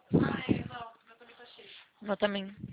Ah, é, não, meu também tá cheio. Eu também.